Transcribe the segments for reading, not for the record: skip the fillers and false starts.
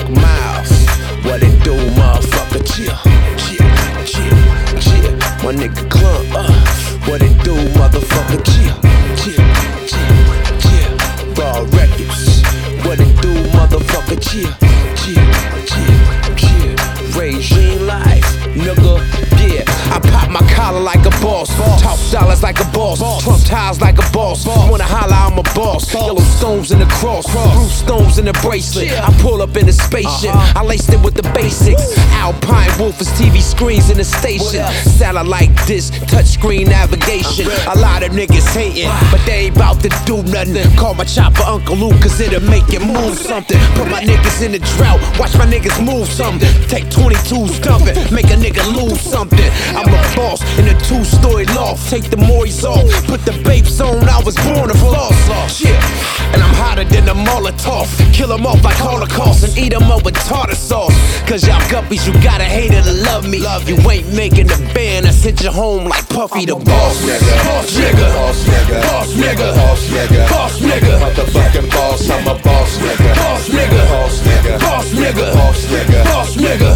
Mark Miles, what it do, motherfucker? Chill, chill. My nigga Clump, what it do, motherfucker? Chill. Raw Records, what it do, motherfucker? Chill. Regime life, nigga, yeah. I pop my collar like a boss, talk dollars like a boss, Trump ties like a boss. Wanna holler, I'm a boss. Yellow stones in the cross, blue stones in the bracelet. I pull up in a spaceship, I laced it with the basics. Alpine Wolfers, TV screens in the station. Satellite dish, touchscreen navigation. A lot of niggas hating, but they ain't about to do nothing. Call my chopper Uncle Luke, cause it'll make it move something. Put my niggas in the drought, watch my niggas move something. Take 22s dumping, make a nigga lose something. I'm a boss in a 2-story loft. Take the Mois off, put the babes on. I was born to floss. Shit, and I'm hotter than a Molotov. Kill them off like Holocaust and eat them up with tartar sauce. Cause y'all guppies, you got a hater to love me. You ain't making the band, I sent you home like Puffy the boss nigga. Boss nigga, boss nigga, boss nigga, boss nigga, boss nigga. Motherfucking boss, I'm a boss nigga. Boss nigga, boss nigga, boss nigga, boss nigga, boss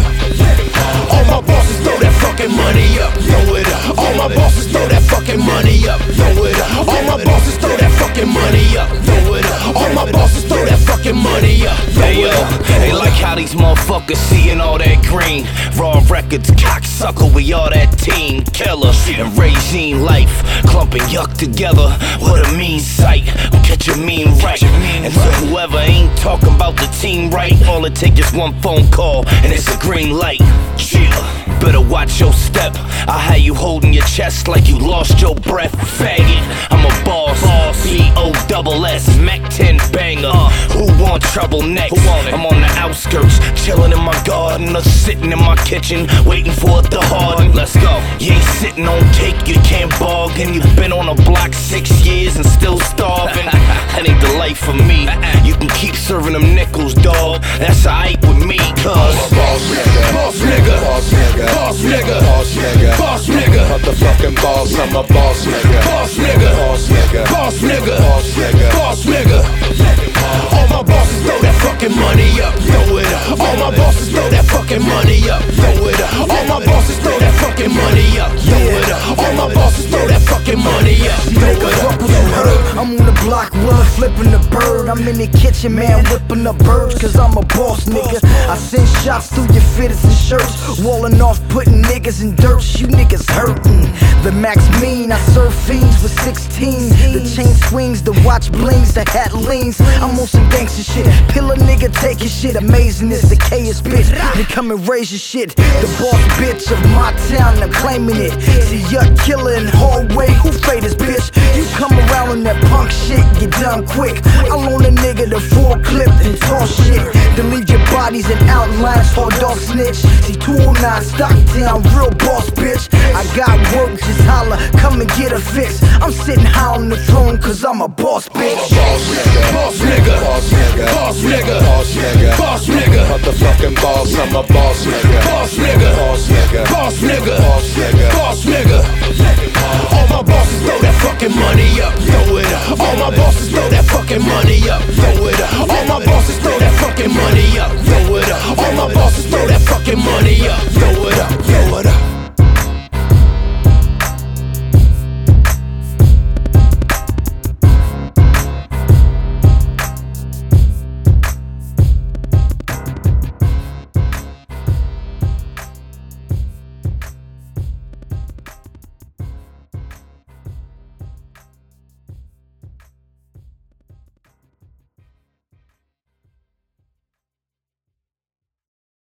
nigga. All my bosses throw that fucking money up, throw it up. All my bosses throw that fucking money up, throw it up. All my bosses throw that fucking money up, throw it up. All my bosses throw that fucking money up, throw it up. They like how these motherfuckers seeing all that green. Raw Records, cocksucker, we all that team killer. And regime life, clumping yuck together. What a mean sight, catch a mean right. And so whoever ain't talking about the team right, all it take is one phone call and it's a green light. Chill, better watch your step. I had you holding your chest like you lost your breath. Faggot, I'm a boss, B-O-S-S, Mac 10 banger. Who want trouble next? I'm on the outskirts, chilling in my garden, or sitting in my kitchen, waiting for it to harden. Let's go. You ain't sitting on cake, you can't bargain. You've been on a block 6 years and still starving. That ain't the life for me. You can keep serving them nickels, dog. That's alright with me, cause boss nigga, boss nigga, boss nigga, boss nigga, boss nigga, boss nigga. Motherfucking boss, I'm a boss nigga. Boss nigga, boss nigga, boss nigga, boss nigga, boss nigga. All my bosses throw that fucking money up, throw it up. All my bosses throw that fucking money up, throw it up. All my bosses throw that fucking money up, throw it up. All my bosses throw that fucking money up, throw it up. I'm on the block, one flipping the bird. I'm in the kitchen, man, whipping up birds, cause I'm a boss nigga. I send shots through your fitteds and shirts, walling off, putting niggas in dirt. You niggas hurting. The max mean, I serve fiends with 16. The chain swings, the watch blings, the hat leans. I'm on some gangster shit. Pill a nigga, take your shit. Amazing, this the K-est bitch. They come and raise your shit. The boss bitch of my town, I'm claiming it. See, you're killer in hallway, who fade this bitch? You come around on that punk shit, get done quick. I loan a nigga the full clip and toss shit. Then leave your bodies in outlines, hard dog snitch. See, 209 Stocktown, real boss bitch. I got work, just holla, come and get a fix. I'm sitting high on the throne, cause I'm a boss bitch. Boss nigga, boss nigga, boss nigga, boss nigga, boss nigga, boss nigga. Motherfucking boss, I'm a boss nigga. Boss nigga, boss nigga, boss nigga, boss nigga, boss nigga. All my bosses throw that fucking money up, throw it up. All my bosses throw that fucking money up.